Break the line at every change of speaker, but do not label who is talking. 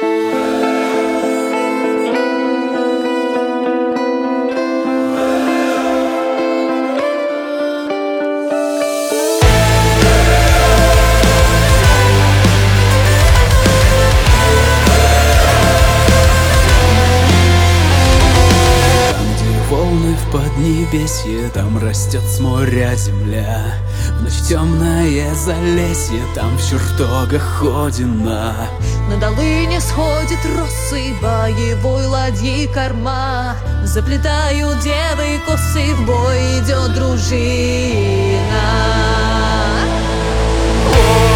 В поднебесье там растет с моря земля. В ночь темное залесье, там в чертогах ходина.
На долыне сходит росы боевой ладьи корма. Заплетают девы косы, в бой идет дружина.